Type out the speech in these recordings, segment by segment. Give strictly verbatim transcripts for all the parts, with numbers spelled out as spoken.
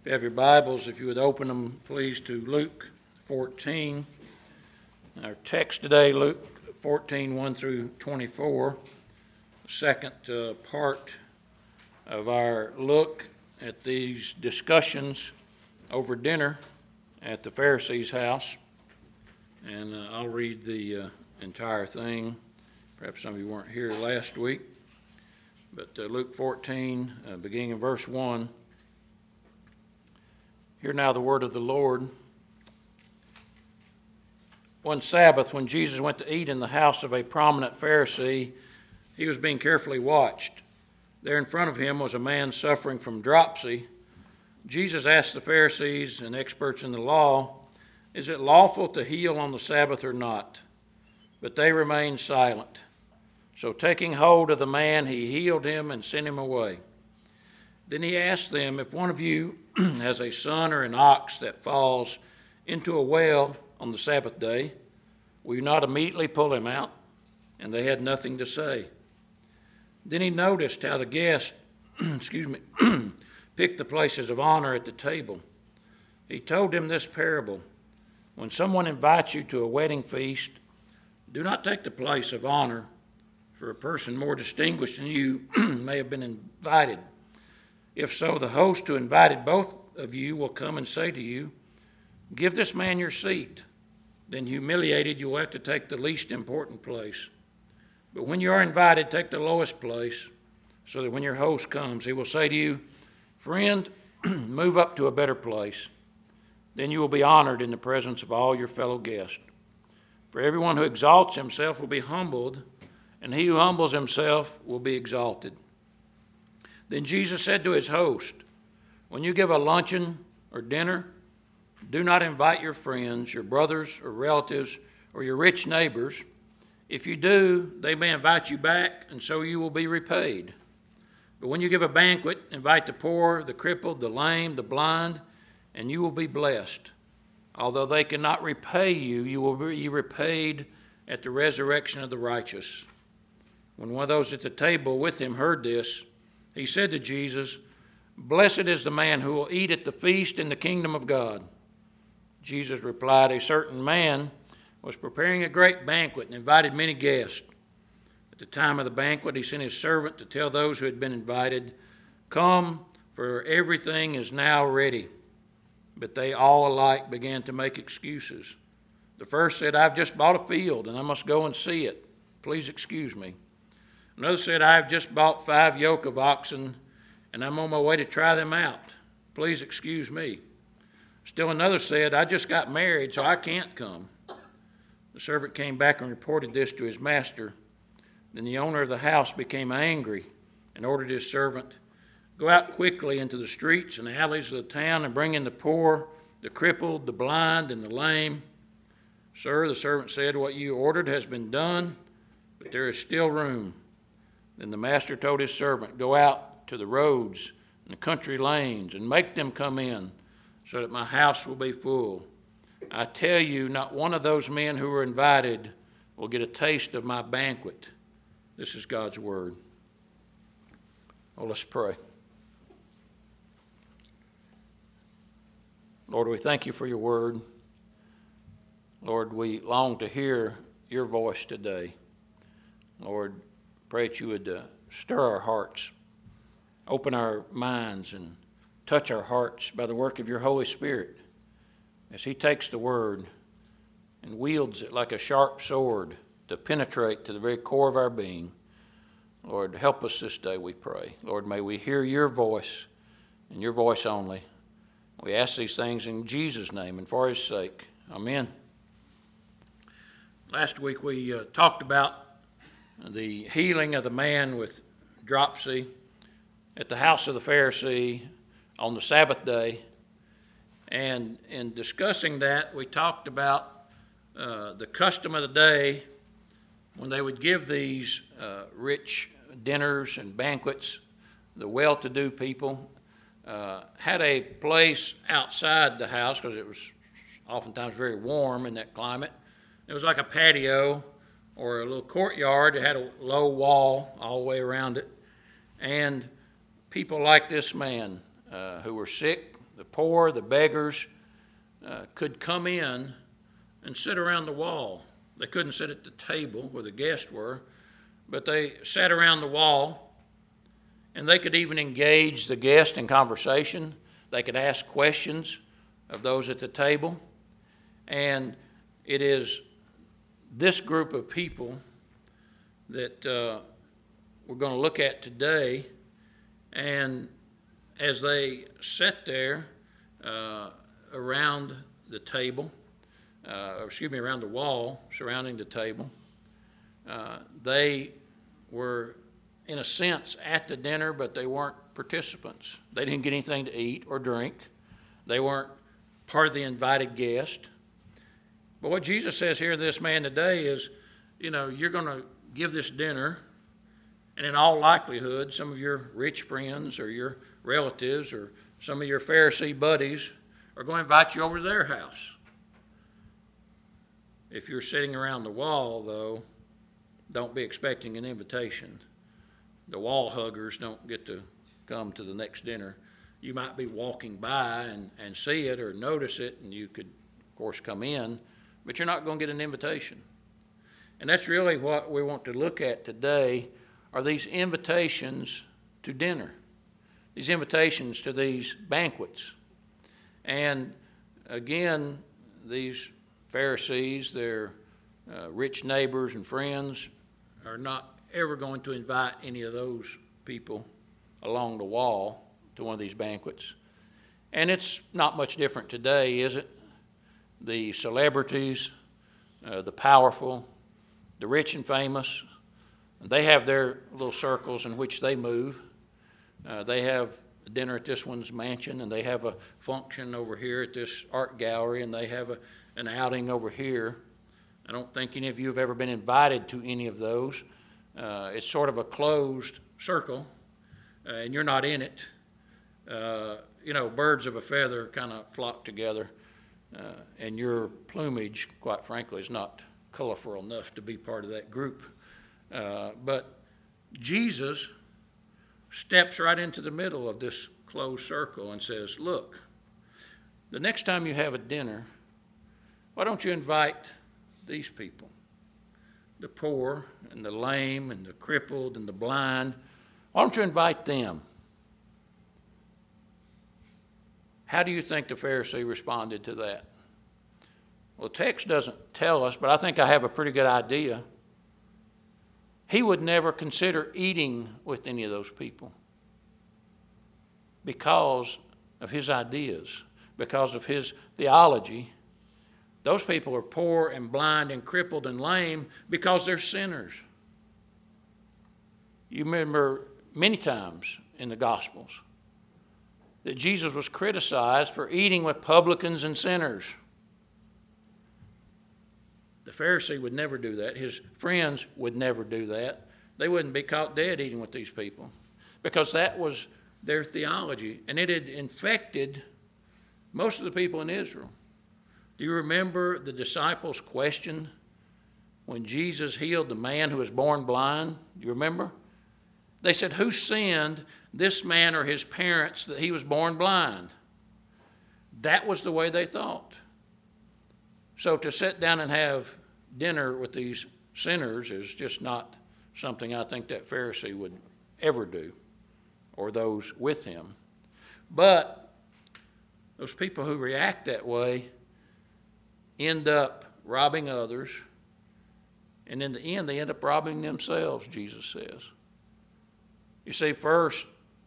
you have your Bibles, if you would open them, please, to Luke fourteen. Our text today, Luke fourteen, one through twenty-four, the second uh, part of our look at these discussions over dinner at the Pharisee's house. And uh, I'll read the uh, entire thing. Perhaps some of you weren't here last week. But uh, Luke fourteen, uh, beginning in verse one. Hear now the word of the Lord. One Sabbath, when Jesus went to eat in the house of a prominent Pharisee, he was being carefully watched. There in front of him was a man suffering from dropsy. Jesus asked the Pharisees and experts in the law, "Is it lawful to heal on the Sabbath or not?" But they remained silent. So taking hold of the man, he healed him and sent him away. Then he asked them, "If one of you has a son or an ox that falls into a well on the Sabbath day, will you not immediately pull him out?" And they had nothing to say. Then he noticed how the guests, excuse me, picked the places of honor at the table. He told them this parable: "When someone invites you to a wedding feast, do not take the place of honor, for a person more distinguished than you may have been invited. If so, the host who invited both of you will come and say to you, 'Give this man your seat.' Then, humiliated, you will have to take the least important place. But when you are invited, take the lowest place, so that when your host comes, he will say to you, 'Friend, move up to a better place.' Then you will be honored in the presence of all your fellow guests. For everyone who exalts himself will be humbled, and he who humbles himself will be exalted." Then Jesus said to his host, "When you give a luncheon or dinner, do not invite your friends, your brothers or relatives, or your rich neighbors. If you do, they may invite you back, and so you will be repaid. But when you give a banquet, invite the poor, the crippled, the lame, the blind, and you will be blessed. Although they cannot repay you, you will be repaid at the resurrection of the righteous." When one of those at the table with him heard this, he said to Jesus, "Blessed is the man who will eat at the feast in the kingdom of God." Jesus replied, "A certain man was preparing a great banquet and invited many guests. At the time of the banquet, he sent his servant to tell those who had been invited, 'Come, for everything is now ready.' But they all alike began to make excuses. The first said, 'I've just bought a field and I must go and see it. Please excuse me.' Another said, 'I've just bought five yoke of oxen and I'm on my way to try them out. Please excuse me.' Still another said, 'I just got married, so I can't come.' The servant came back and reported this to his master. Then the owner of the house became angry and ordered his servant, 'Go out quickly into the streets and alleys of the town and bring in the poor, the crippled, the blind, and the lame.' 'Sir,' the servant said, 'what you ordered has been done, but there is still room.' Then the master told his servant, 'Go out to the roads and the country lanes and make them come in, so that my house will be full. I tell you, not one of those men who were invited will get a taste of my banquet.'" This is God's word. Well, let's pray. Lord, we thank you for your word. Lord, we long to hear your voice today. Lord, pray that you would uh, stir our hearts, open our minds, and touch our hearts by the work of your Holy Spirit as he takes the word and wields it like a sharp sword to penetrate to the very core of our being. Lord, help us this day, we pray. Lord, may we hear your voice and your voice only. We ask these things in Jesus' name and for his sake. Amen. Last week we uh, talked about the healing of the man with dropsy at the house of the Pharisee on the Sabbath day. And in discussing that, we talked about uh, the custom of the day when they would give these uh, rich dinners and banquets. The well-to-do people uh, had a place outside the house because it was oftentimes very warm in that climate. It was like a patio or a little courtyard. It had a low wall all the way around it. And people like this man uh, who were sick, the poor, the beggars, uh, could come in and sit around the wall. They couldn't sit at the table where the guests were, but they sat around the wall, and they could even engage the guest in conversation. They could ask questions of those at the table. And it is this group of people that uh, we're going to look at today. And as they sat there uh, around the table, uh, or excuse me, around the wall surrounding the table, uh, they were, in a sense, at the dinner, but they weren't participants. They didn't get anything to eat or drink. They weren't part of the invited guest. But what Jesus says here to this man today is, you know, you're going to give this dinner, and in all likelihood, some of your rich friends or your relatives or some of your Pharisee buddies are going to invite you over to their house. If you're sitting around the wall, though, don't be expecting an invitation. The wall huggers don't get to come to the next dinner. You might be walking by and, and see it or notice it, and you could, of course, come in, but you're not going to get an invitation. And that's really what we want to look at today, are these invitations to dinner, these invitations to these banquets. And again, these Pharisees, their uh, rich neighbors and friends, are not ever going to invite any of those people along the wall to one of these banquets. And it's not much different today, is it? The celebrities, uh, the powerful, the rich and famous, they have their little circles in which they move. Uh, they have dinner at this one's mansion, and they have a function over here at this art gallery, and they have a, an outing over here. I don't think any of you have ever been invited to any of those. Uh, it's sort of a closed circle, uh, and you're not in it. Uh, you know, birds of a feather kind of flock together, uh, and your plumage, quite frankly, is not colorful enough to be part of that group. Uh, but Jesus steps right into the middle of this closed circle and says, look, the next time you have a dinner, why don't you invite these people, the poor and the lame and the crippled and the blind? Why don't you invite them? How do you think the Pharisee responded to that? Well, the text doesn't tell us, but I think I have a pretty good idea. He would never consider eating with any of those people because of his ideas, because of his theology. Those people are poor and blind and crippled and lame because they're sinners. You remember many times in the Gospels that Jesus was criticized for eating with publicans and sinners. The Pharisee would never do that. His friends would never do that. They wouldn't be caught dead eating with these people because that was their theology, and it had infected most of the people in Israel. Do you remember the disciples' question when Jesus healed the man who was born blind? Do you remember? They said, who sinned, this man or his parents, that he was born blind? That was the way they thought. So to sit down and have dinner with these sinners is just not something I think that Pharisee would ever do, or those with him. But those people who react that way end up robbing others, and in the end they end up robbing themselves, Jesus says. You see, first,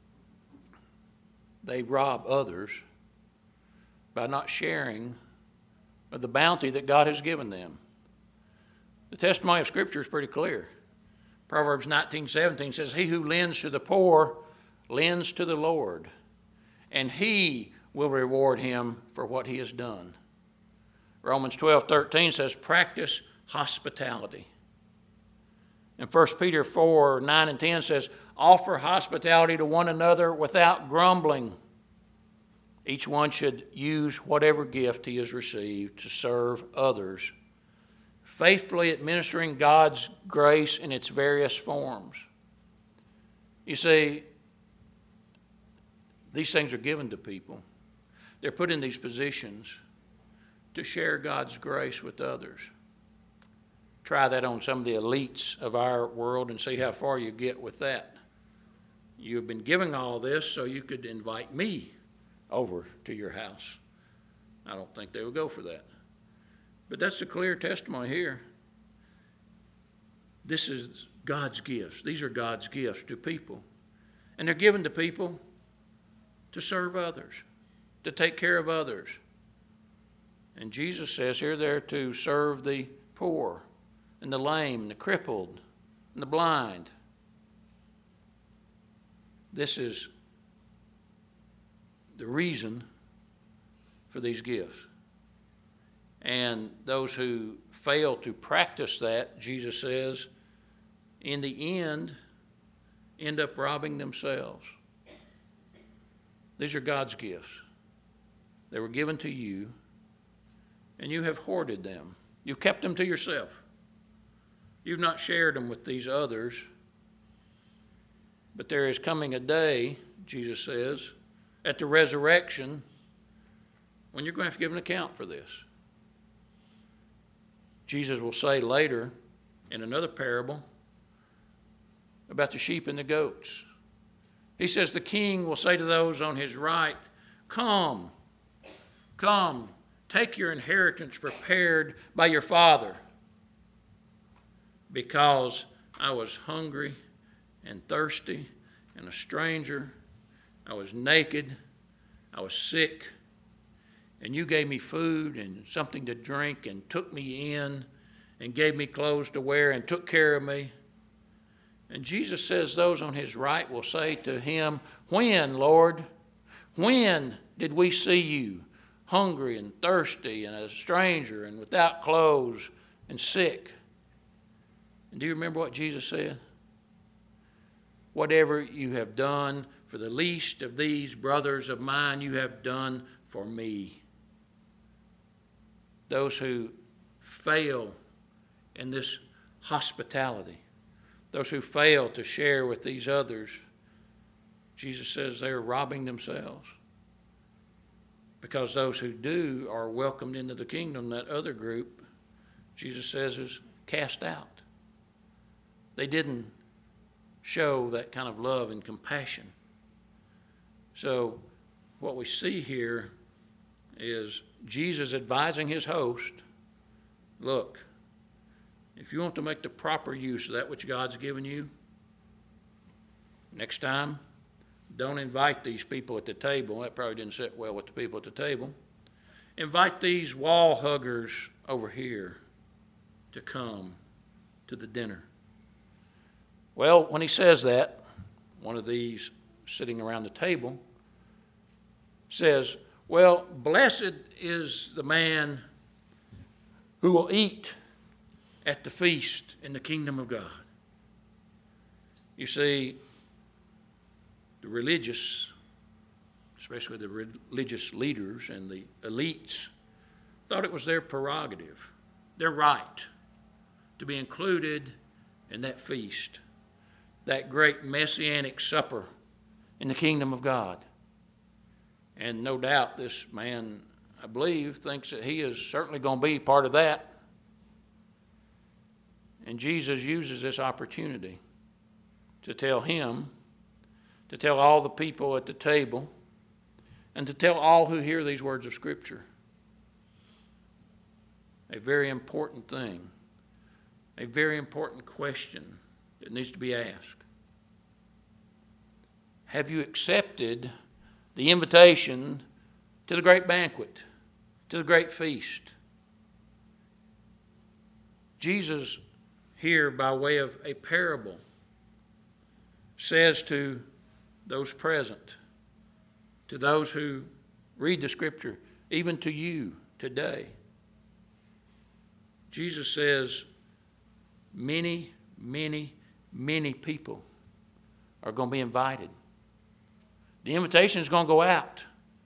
they rob others by not sharing of the bounty that God has given them. The testimony of Scripture is pretty clear. Proverbs nineteen seventeen says, he who lends to the poor lends to the Lord, and he will reward him for what he has done. Romans twelve thirteen says, practice hospitality. And First Peter four nine and ten says, offer hospitality to one another without grumbling. Each one should use whatever gift he has received to serve others, faithfully administering God's grace in its various forms. You see, these things are given to people. They're put in these positions to share God's grace with others. Try that on some of the elites of our world and see how far you get with that. You've been giving all this so you could invite me over to your house. I don't think they would go for that. But that's a clear testimony here. This is God's gifts. These are God's gifts to people. And they're given to people to serve others, to take care of others. And Jesus says here they're to serve the poor and the lame and the crippled and the blind. This is the reason for these gifts. And those who fail to practice that, Jesus says, in the end, end up robbing themselves. These are God's gifts. They were given to you, and you have hoarded them. You've kept them to yourself. You've not shared them with these others. But there is coming a day, Jesus says, at the resurrection, when you're going to have to give an account for this. Jesus will say later in another parable about the sheep and the goats. He says the king will say to those on his right, "Come, come, take your inheritance prepared by your Father, because I was hungry and thirsty and a stranger. I was naked, I was sick, and you gave me food and something to drink and took me in and gave me clothes to wear and took care of me." And Jesus says those on his right will say to him, "When, Lord? When did we see you hungry and thirsty and a stranger and without clothes and sick?" And do you remember what Jesus said? "Whatever you have done for the least of these brothers of mine, you have done for me." Those who fail in this hospitality, those who fail to share with these others, Jesus says they are robbing themselves. Because those who do are welcomed into the kingdom. That other group, Jesus says, is cast out. They didn't show that kind of love and compassion. So what we see here is Jesus advising his host, look, if you want to make the proper use of that which God's given you, next time, don't invite these people at the table. That probably didn't sit well with the people at the table. Invite these wall huggers over here to come to the dinner. Well, when he says that, one of these sitting around the table says, "Well, blessed is the man who will eat at the feast in the kingdom of God." You see, the religious, especially the religious leaders and the elites, thought it was their prerogative, their right, to be included in that feast, that great messianic supper in the kingdom of God. And no doubt this man, I believe, thinks that he is certainly going to be part of that. And Jesus uses this opportunity to tell him, to tell all the people at the table, and to tell all who hear these words of Scripture a very important thing, a very important question that needs to be asked. Have you accepted the invitation to the great banquet, to the great feast? Jesus here, by way of a parable, says to those present, to those who read the Scripture, even to you today, Jesus says many, many, many people are going to be invited. The invitation is going to go out,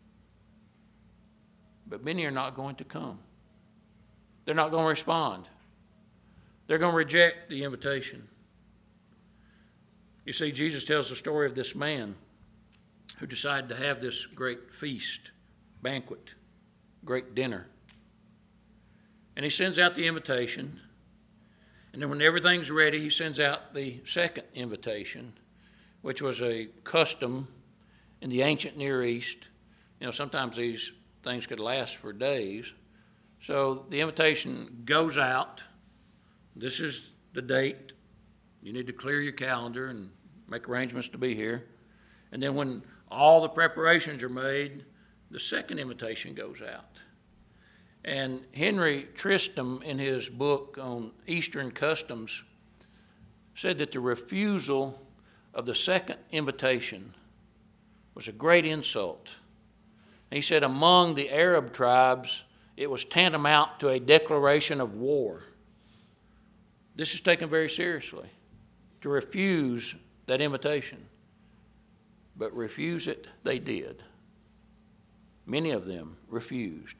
but many are not going to come. They're not going to respond. They're going to reject the invitation. You see, Jesus tells the story of this man who decided to have this great feast banquet, great dinner. And he sends out the invitation. And then when everything's ready, he sends out the second invitation, which was a custom in the ancient Near East. You know, sometimes these things could last for days. So the invitation goes out. This is the date. You need to clear your calendar and make arrangements to be here. And then when all the preparations are made, the second invitation goes out. And Henry Tristram, in his book on Eastern customs, said that the refusal of the second invitation was a great insult. He said among the Arab tribes, it was tantamount to a declaration of war. This is taken very seriously, to refuse that invitation. But refuse it they did. Many of them refused.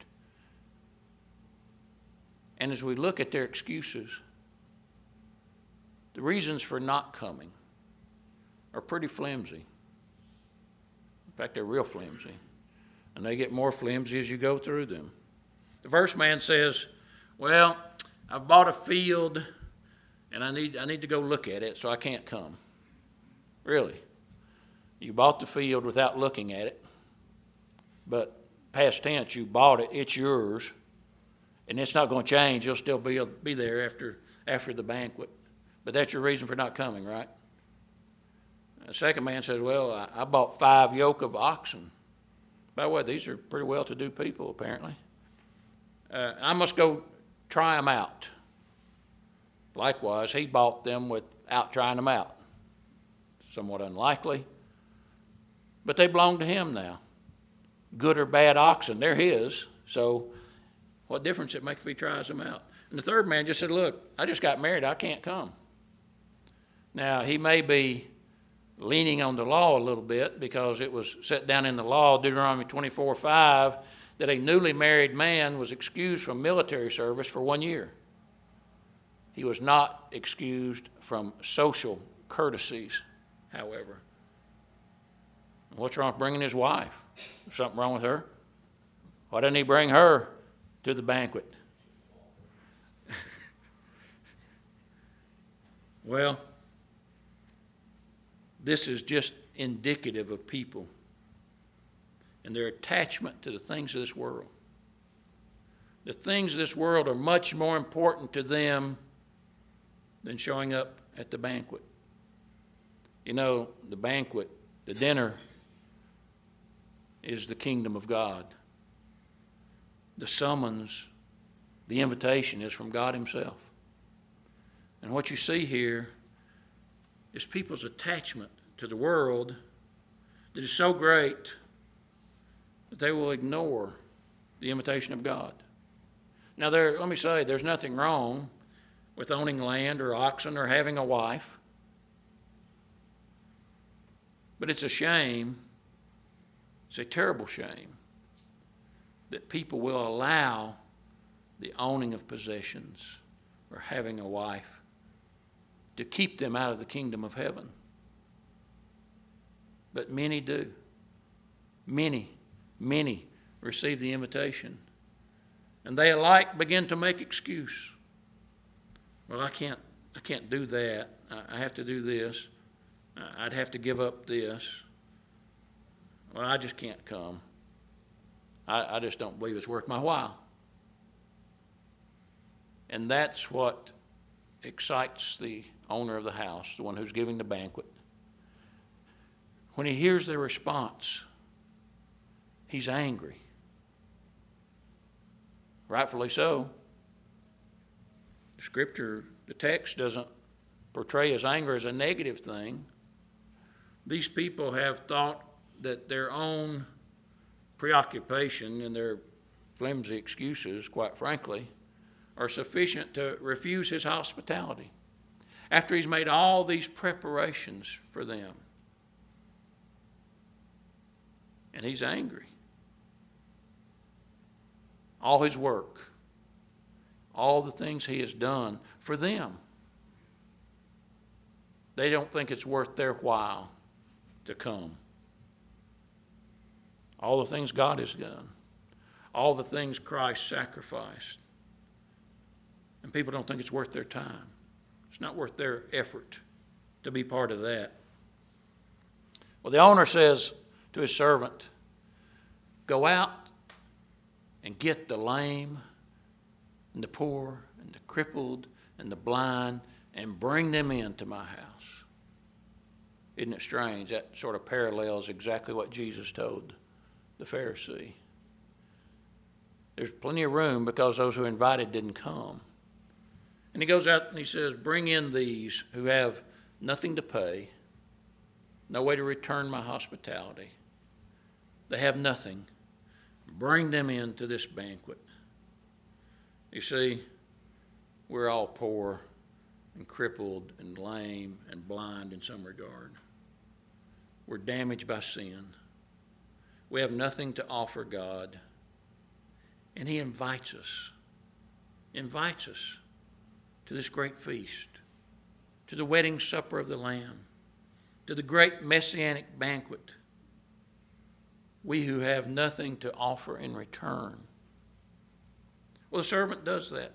And as we look at their excuses, the reasons for not coming are pretty flimsy. In fact, they're real flimsy. And they get more flimsy as you go through them. The first man says, well, I've bought a field and I need, I need to go look at it, so I can't come. Really? You bought the field without looking at it, but past tense, you bought it, it's yours, and it's not going to change. You'll still be, be there after, after the banquet. But that's your reason for not coming, right? The second man says, well, I, I bought five yoke of oxen. By the way, these are pretty well-to-do people, apparently. Uh, I must go try them out. Likewise, he bought them without trying them out. Somewhat unlikely. But they belong to him now. Good or bad oxen, they're his. So what difference it makes if he tries them out? And the third man just said, look, I just got married. I can't come. Now, he may be leaning on the law a little bit because it was set down in the law, Deuteronomy twenty-four five, that a newly married man was excused from military service for one year. He was not excused from social courtesies, however. What's wrong with bringing his wife? Is something wrong with her? Why didn't he bring her to the banquet? Well, this is just indicative of people and their attachment to the things of this world. The things of this world are much more important to them than showing up at the banquet. You know, the banquet, the dinner, is the kingdom of God. The summons, the invitation is from God himself. And what you see here is people's attachment to the world that is so great that they will ignore the invitation of God. Now, there, let me say, there's nothing wrong with owning land or oxen or having a wife. But it's a shame, it's a terrible shame, that people will allow the owning of possessions or having a wife to keep them out of the kingdom of heaven. But many do. Many, many receive the invitation. And they alike begin to make excuse. Well, I can't, I can't do that. I have to do this. I'd have to give up this. Well, I just can't come. I, I just don't believe it's worth my while. And that's what excites the owner of the house, the one who's giving the banquet. When he hears their response, he's angry. Rightfully so. The scripture, the text doesn't portray his anger as a negative thing. These people have thought that their own preoccupation and their flimsy excuses, quite frankly, are sufficient to refuse his hospitality after he's made all these preparations for them. And he's angry. All his work, all the things he has done for them, they don't think it's worth their while to come. All the things God has done, all the things Christ sacrificed. And people don't think it's worth their time. It's not worth their effort to be part of that. Well, the owner says to his servant, go out and get the lame and the poor and the crippled and the blind and bring them into my house. Isn't it strange? That sort of parallels exactly what Jesus told the Pharisee. There's plenty of room because those who are invited didn't come. And he goes out and he says, bring in these who have nothing to pay, no way to return my hospitality. They have nothing. Bring them into this banquet. You see, we're all poor and crippled and lame and blind in some regard. We're damaged by sin. We have nothing to offer God. And he invites us, invites us to this great feast, to the wedding supper of the Lamb, to the great messianic banquet. We who have nothing to offer in return. Well, the servant does that.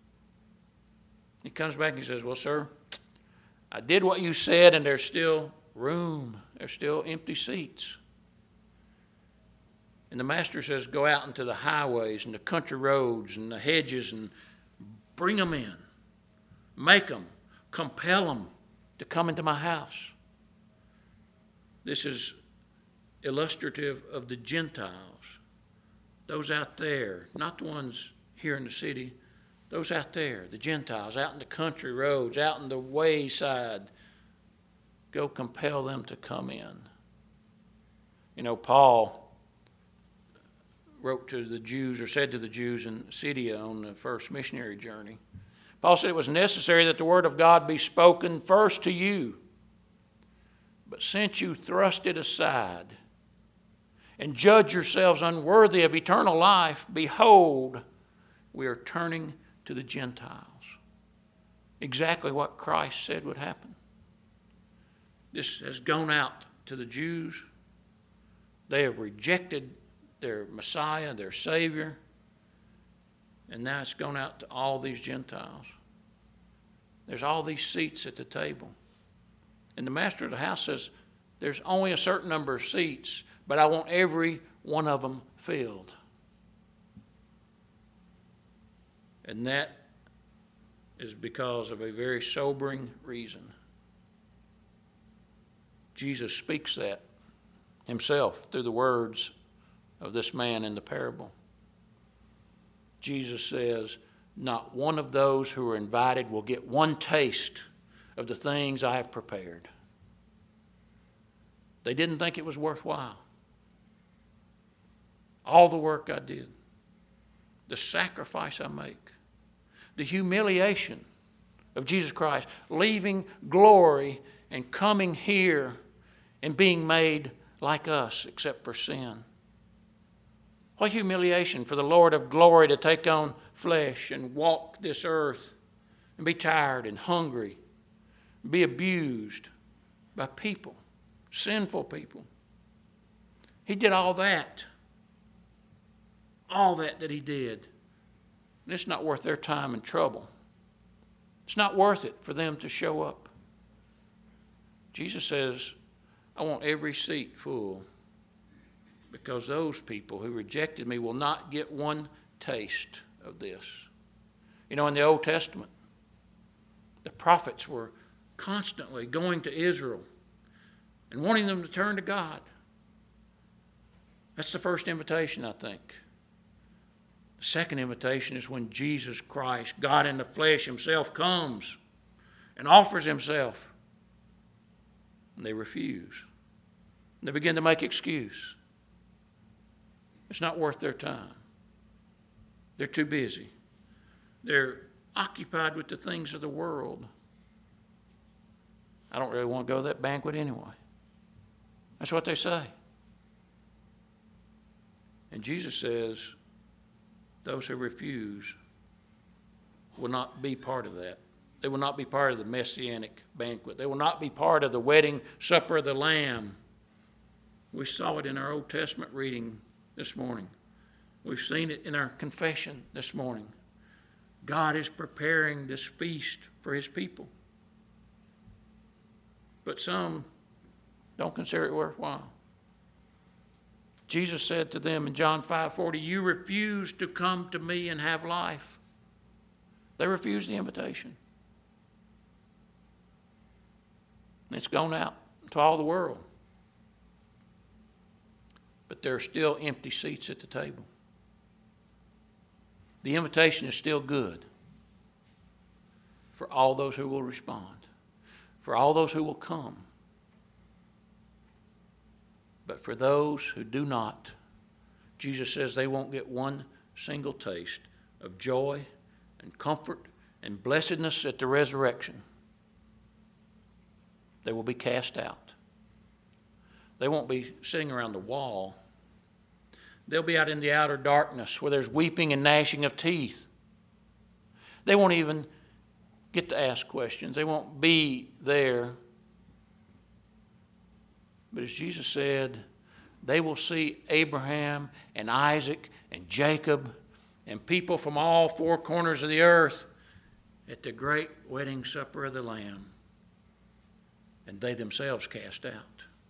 He comes back and he says, well, sir, I did what you said, and there's still room. There's still empty seats. And the master says, go out into the highways and the country roads and the hedges and bring them in. Make them. Compel them to come into my house. This is illustrative of the Gentiles. Those out there, not the ones here in the city, those out there, the Gentiles, out in the country roads, out in the wayside. Go compel them to come in. You know, Paul wrote to the Jews, or said to the Jews in Syria on the first missionary journey. Paul said it was necessary that the word of God be spoken first to you. But since you thrust it aside and judge yourselves unworthy of eternal life, behold, we are turning to the Gentiles. Exactly what Christ said would happen. This has gone out to the Jews. They have rejected their Messiah, their Savior, and now it's gone out to all these Gentiles. There's all these seats at the table. And the master of the house says, there's only a certain number of seats, but I want every one of them filled. And that is because of a very sobering reason. Jesus speaks that himself through the words of this man in the parable. Jesus says, not one of those who are invited will get one taste of the things I have prepared. They didn't think it was worthwhile. All the work I did, the sacrifice I make, the humiliation of Jesus Christ, leaving glory and coming here and being made like us except for sin. What humiliation for the Lord of glory to take on flesh and walk this earth and be tired and hungry, be abused by people, sinful people. He did all that. All that that he did. And it's not worth their time and trouble. It's not worth it for them to show up. Jesus says, I want every seat full, because those people who rejected me will not get one taste of this. You know, in the Old Testament, the prophets were constantly going to Israel and wanting them to turn to God. That's the first invitation, I think. The second invitation is when Jesus Christ, God in the flesh himself, comes and offers himself. And they refuse. And they begin to make excuse. It's not worth their time. They're too busy. They're occupied with the things of the world. I don't really want to go to that banquet anyway. That's what they say. And Jesus says, those who refuse will not be part of that. They will not be part of the messianic banquet. They will not be part of the wedding supper of the Lamb. We saw it in our Old Testament reading this morning. We've seen it in our confession this morning. God is preparing this feast for his people. But some don't consider it worthwhile. Jesus said to them in John five forty, you refuse to come to me and have life. They refused the invitation. It's gone out to all the world. But there are still empty seats at the table. The invitation is still good for all those who will respond, for all those who will come. But for those who do not, Jesus says they won't get one single taste of joy and comfort and blessedness at the resurrection. They will be cast out. They won't be sitting around the wall. They'll be out in the outer darkness where there's weeping and gnashing of teeth. They won't even get to ask questions. They won't be there. But as Jesus said, they will see Abraham and Isaac and Jacob and people from all four corners of the earth at the great wedding supper of the Lamb, and they themselves cast out.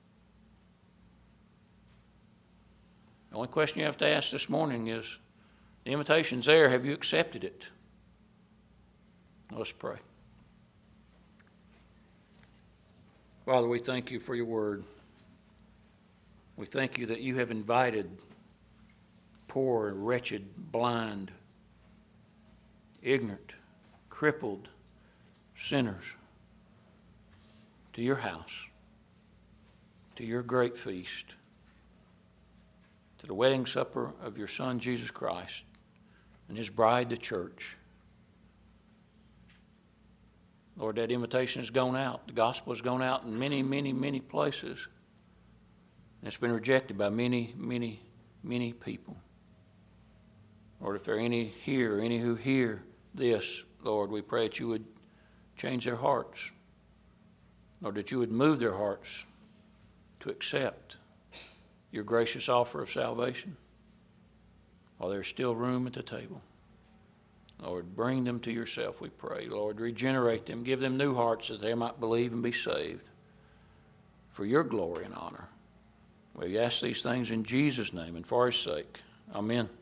The only question you have to ask this morning is, the invitation's there, have you accepted it? Let's pray. Father, we thank you for your word. We thank you that you have invited poor, wretched, blind, ignorant, crippled sinners to your house, to your great feast, to the wedding supper of your Son, Jesus Christ, and his bride, the church. Lord, that invitation has gone out. The gospel has gone out in many, many, many places. And it's been rejected by many, many, many people. Lord, if there are any here, any who hear this, Lord, we pray that you would change their hearts. Lord, that you would move their hearts to accept your gracious offer of salvation while there's still room at the table. Lord, bring them to yourself, we pray. Lord, regenerate them. Give them new hearts that they might believe and be saved for your glory and honor. We ask these things in Jesus' name and for his sake. Amen.